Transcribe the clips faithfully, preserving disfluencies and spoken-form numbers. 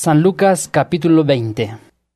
San Lucas capítulo veinte.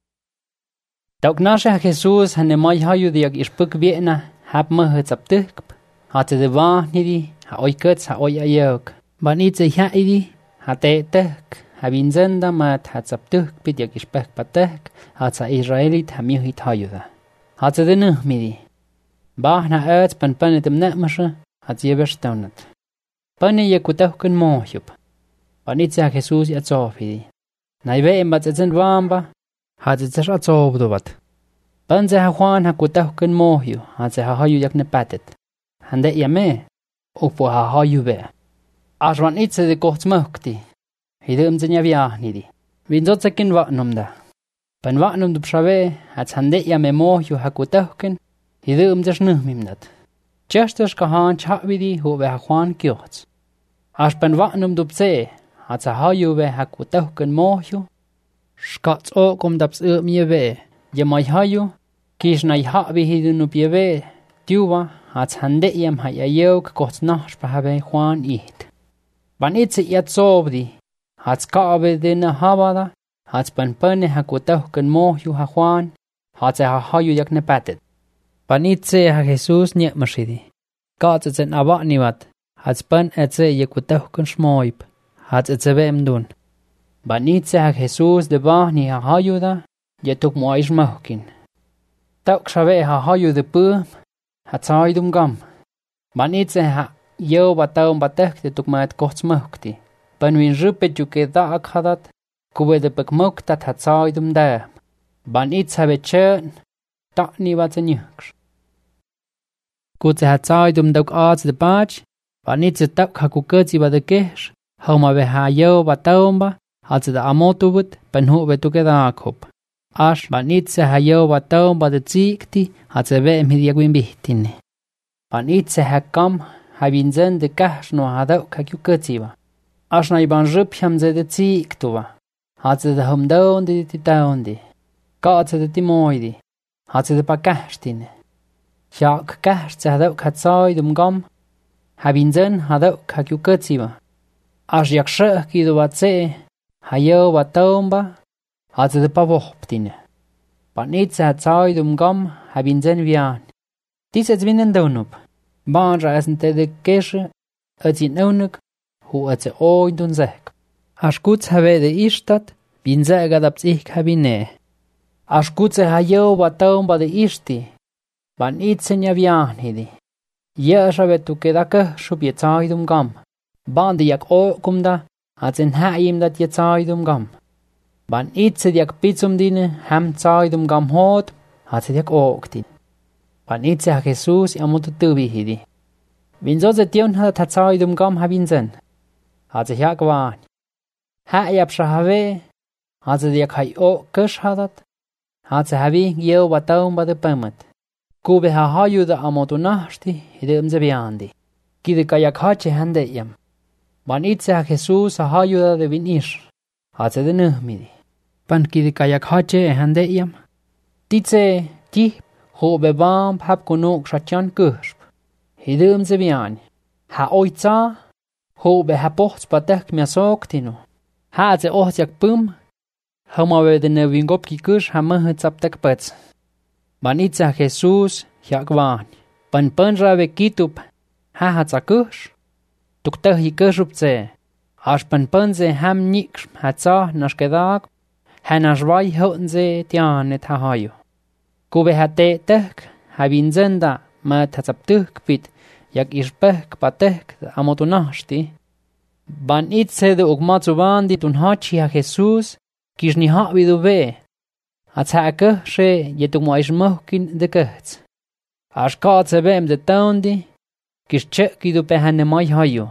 Tauknashe Jesús hanemay hayu diag ishpuk viena hab mahetsaptuk. Hatte de wahnidi ha oikets ha oyayok. Banitze haidi hate tek habinzenda mat hatsaptuk bidiag ishpuk patek hatsa Israelit hamihit hayuda. Hatte de nuhmidi. Bahna uit pan panetem netmashe hat jebestaunet. Pane yekutauken mohjub. Banitze Jesús yatsofidi. Naive embatsen wamba hat es sich azobdovat. Banze ha Juan ha kutauken mohju hat se ha hayu yak ne patet. Hande yame upo ha hayu be. Aswan itse de kohtsmukti. Hidum zenya viahnidi. Vinzotsekin vatnumda. Ban vatnum du pshave hat hande yame mohju ha kutauken hidum zesnuhmimdat. Chestes kahan chavidi hu be ha Juan kyots. As ban vatnum du pse hat se hayu be ha kutauken mohju. Skats ook om dat ze meer we. Je mij hayu, kies na je habi hidden op je we. Duwa, het hande iem ha je jeuk kort nachts behabe Juan eet. Ban itse iet sobdi, het skabe dinne habada, het ban penne ha kutauken mohju ha Juan, het se ha hayu jak ne patet. Ban itse ha Jesus niet mashidi. Kats het zijn abak niwat, het ban etse je kutauken smoip, het etse wem doen. Banitze ha Jesús de bahni ha hayuda, je tuk moish mahkin. Tauk shave ha hayu de pum, ha tsaidum gam. Banitze ha yo bataum batek de tuk maet kochts mahkti. Banwin rupet juke da akhadat, kube de pek moktat ha tsaidum da. Banitze ha bechern, tak ni wat en yuksh. Kutze ha tsaidum dauk aats de bach, banitze tauk ha kuketsi ba de kesh, hauma be ha yo bataum ba, hat de amotubut ben hu betu gedakop. Ash banitze hayo bataum ba de zikti hat ze wem hidiagwin bihtine. Banitze hakam habinzen de kahs no hadau kakyuketsiva. Ash na iban rupjam ze de ziktuva. Hat ze de humdoon de titaundi. Gat ze de timoidi. Hat ze de pakastine. Jak kahs ze hadau katsaidum gam. Habinzen hadau kakyuketsiva. Ash yak shek kido batse hayo bataumba hat ze de pavochtine. Banitze hat zaidum gam habinzen vian. Diese zwinnen donup. Banja essen te de kesche et in onuk hu et ze oindun zek. As guts have de istat binze gadap sich kabine. As gutse hayo bataumba de isti. Banitze nya vian hidi. Ye shabe tu kedaka shubie zaidum gam. Bandi yak o kumda hat en haim dat je zaidum gam. Ban itse diak pitsum dine ham zaidum gam hot, hat se diak ooktin. Ban itse ha Jesus amutu tubi hidi. Win so ze tion hat ha zaidum gam habinzen. Hat se jak waan. Ha yap shahave, hat se diak hai o kush hadat. Hat se havi yeo bataum ba de pamat. Kube ha hayu da amutu nashti hidi umze biandi. Kide kayak hache hande yam. Ban itse ha Jesús ha hayuda de vinish. Hatse de nuhmidi. Ban kidi kayak hache hande iam. Ditse ti ho bebam hab konok shachan kushp. Hidum ze bian. Ha oitza ho be ha pochts patek mia soktino. Ha ze ohtiak pum. Homa we de nevingop ki kush ha mahetsaptek pets. Ban itse ha Jesús yakwan. Ban panra ve kitup ha hatsa kush. Tukta hi kushupze. Aspan panze ham niksh hatsa nashkedag. Hanashwai hotenze tianet hahayo. Kube hate tek habinzenda ma tatsaptuk pit yak ishpek patek amotunashti. Ban itse de ugmatsubandi tun hachi ha Jesus kishni habidu ve. Ataka she yetumwaishmokin de kets. Ashkatse bem de taundi. Kishcheki du pehane mai hayo.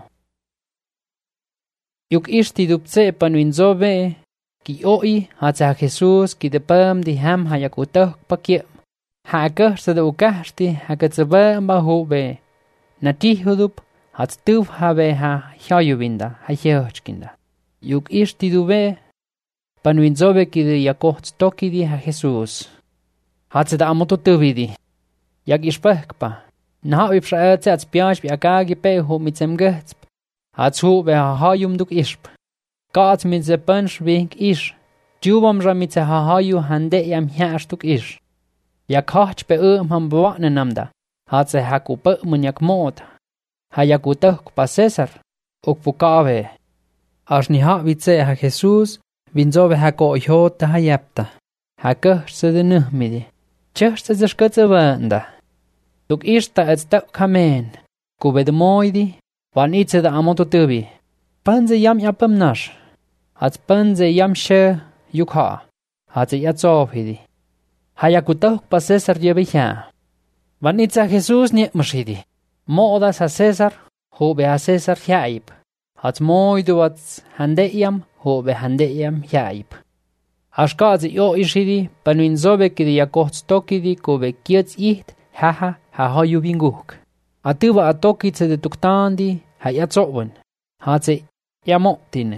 Yuk ishti du pse panwin zobe, ki oi hat sa Jesus ki de pam di ham hayakutok pakie. Haka sa de ukashti hakatsaba mahube. Nati hudup hat tuf habe ha hayuvinda hayochkinda. Yuk ishti du be panwin zobe ki de yakocht toki di ha Jesus. Hat sa da amototuvidi. Yak ishpekpa. Na ip shaatse at spiach bi akagi pe ho mit sem gets. Hat so be ha hayum duk isp. Gat mit ze punch wink is Tjubam ramitse hahayu hande yam hiastuk ish. Jak hach be um ham bwakne namda. Hat se haku pe munyak mot. Hayaku tuk pa Cesar. Uk pukave. As ni ha vitse ha Jesus. Vinzove hako ihota hayapta. Hakuh se de nuhmidi. Chus se zeskutse wanda. Tuk ishta et stuk kamen. Kube de moidi. Wan itse de amoto tubi. Panze yam yapam nash. At panze yam she yukha. Hat se yatsov hidi. Hayaku tuk pa Cesar yebiha. Wan itse Jesus nie mashidi. Modas ha Cesar. Hobe ha Cesar yaib. Hat moidu wat hande yam. Hobe hande yam yaib. Ashkazi yo ishidi. Panuin zobe kidi yakoht stokidi. Kube kiets iht. Haha ha hayu binguk. Atuba atokitse de tuktandi. Ha yatsovun. Hat se yamotine.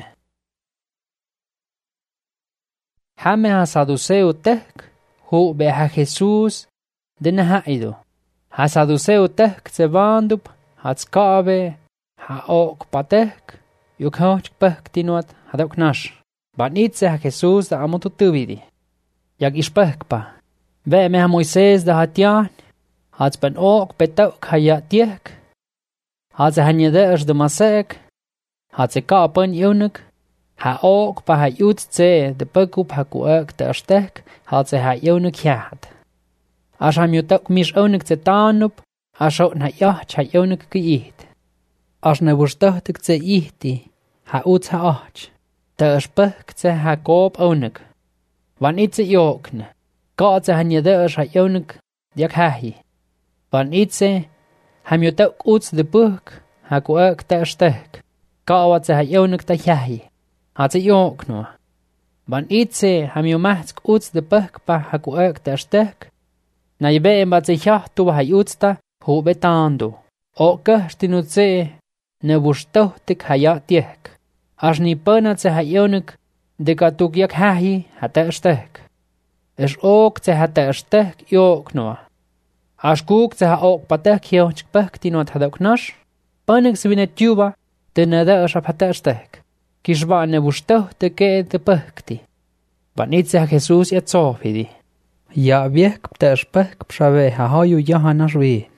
Hame ha Saduceo tek. Hobe ha Jesus. Dene haido. Ha Saduceo tek se vandup. Hat skabe. Ha ok patek. Yuk hoch pek tinuat. Hadok nash. Banitse ha Jesus da amotutuvidi. Jak ispekpa. Ve me ha Moises da hatian. Hat ben ok betok ha yatiek. Hat se hanyede de masek. Hat se kapen yunik. Ha ok pa ha jutze de pekup ha kuek de astek. Hat se ha yunik jad. As ham jutok mis onik ze tanup. As ook na jach ha yunik geït. As ne woestachtig ze ihti. Ha uts ha ach. De aspek ze ha koop onik. Wan itse jokne. Gaat ze hanyede ha yunik jak hahi. Van itse, ham jutok uts de buk, ha kuek te astek. Kawat ze ha yonik te jahi. Hat ze jokno. Van itse, ham ju mahtsk uts de buk pa ha kuek te astek. Na je beem wat ze jachtu ha jutsta, ho betando. O kuhstin utse, ne wustohtik ha jatiek. As ni penat ze ha yonik, de katuk jak hahi ha te astek. Es ook ze ha te astek jokno. As kuk ze ha ok patek hiochk pek tinot hadok nash. Panik se vinet juba. De nada as ap hatastek. Kishba ne wustoh te ke te pekti. Vanit se ha Jesus ya tsofidi. Ja wiek te spek pshave ha hayu jahanas wien.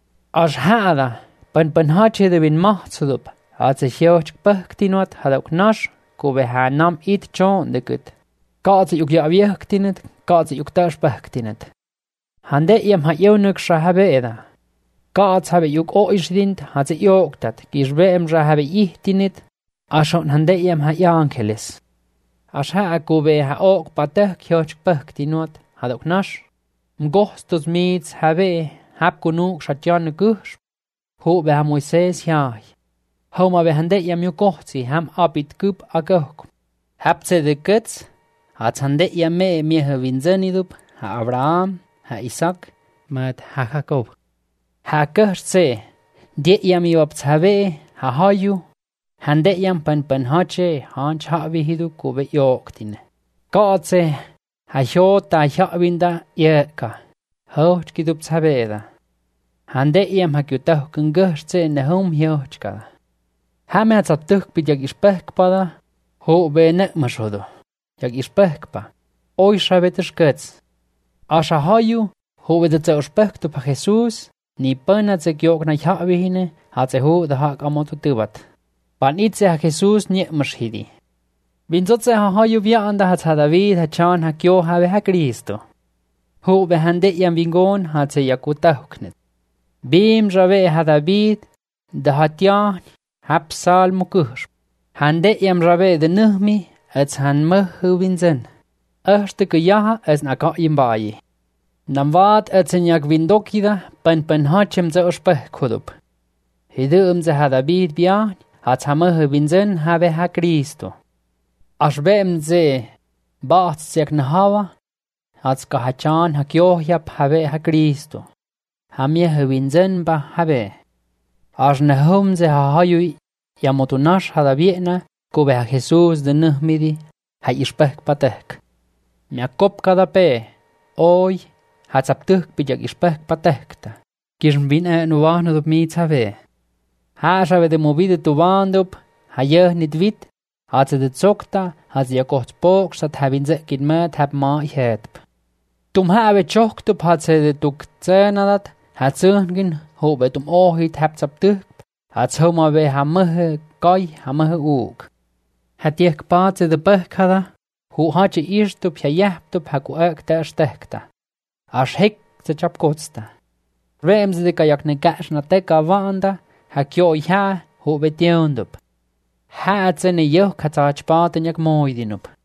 As hada. Pan pan hache de vin mahtsudup. Hat se hiochk pek tinot hadok nash. Kube ha nam it chon de kut. Kaat se juk ja wiek tinet. Kaat se juk tas pek tinet. Hande yam ha yonuk shahabe eda. Kaats habe juk o isdint hat se joktat. Gishbe em shahabe ihtinit. Ashon hande yam ha yankeles. Ash ha akube ha ok pateh kyoch pektinot. Hadok nash. Mgostos meets habe hab kunuk shatjan gush. Ho be ha Moises jai. Homa be hande yam yukohtsi ham abit gup agok. Hab se de guts. Hat hande yam me me ha vinzenidup. Ha Abraham. Ha Isaac, mat ha Jacob. Ha kerse, die yam yop tsabe, ha hayu. Hande yam pan pan hache, hanch ha vihidu kube yoktine. Kaatse, ha jota javinda yeka. Hoch kidup tsabeda. Hande yam ha kyutah kungerse ne hom hiochka. Ha me atzaptuk pi jak ispekpada, ho be nek mashodo. Jak ispekpa. Oi shabeteskets. Asha hayu, ho de te ospektu pa Jesus, ni pena ze gyok na javihine, hat ze ho de hak amotu tubat. Pan itse ha Jesus nie mashidi. Bin zotze ha hayu via anda hat ha David ha chan ha kyo have ha Kristo. Ho be hande yam vingon hat ze yakuta huknet. Bim jave ha David, de hatyan, hap sal mukush. Hande yam jave de nuhmi, ets han muhu vinzen. Erste gejaha es na ka imbayi. Nam wat etsen jak windokida pan pan hachem ze ospeh kudup. Hidum ze ha David bian hat hamah winzen habe ha Kristo. Ashbem ze baat sek nahawa hat ka hachan ha kyohya habe ha Kristo. Hamye winzen ba habe. Ash nahum ze ha hayu yamotunash ha Davidna kube ha Jesus de nuhmidi ha ispeh patek. Mia kop kada pe, oi, hat saptuk pijak ispek patekta. Kism bin e nuwahnud op mi tsave. Ha shave de mobide tu wandup, ha yeh nit wit, Had ze de zokta, had ze jakocht boog, zat hebben ze kin met heb ma het. Tum hebben chokt op had ze de tuk zenadat, had zungen, hoop het om ooit hebt op tuk, had ze maar weer hamme kai, hamme ook. Had je gepaard ze de berghada, hoe had je eerst op je jacht op haku ook der stekta. Als hek ze chap kotsta. Reem ze de kajak ne gash na teka wanda, hak jo ja, hoop het jeund op. Had ze ne joch had ze gepaard en jak mooi din op.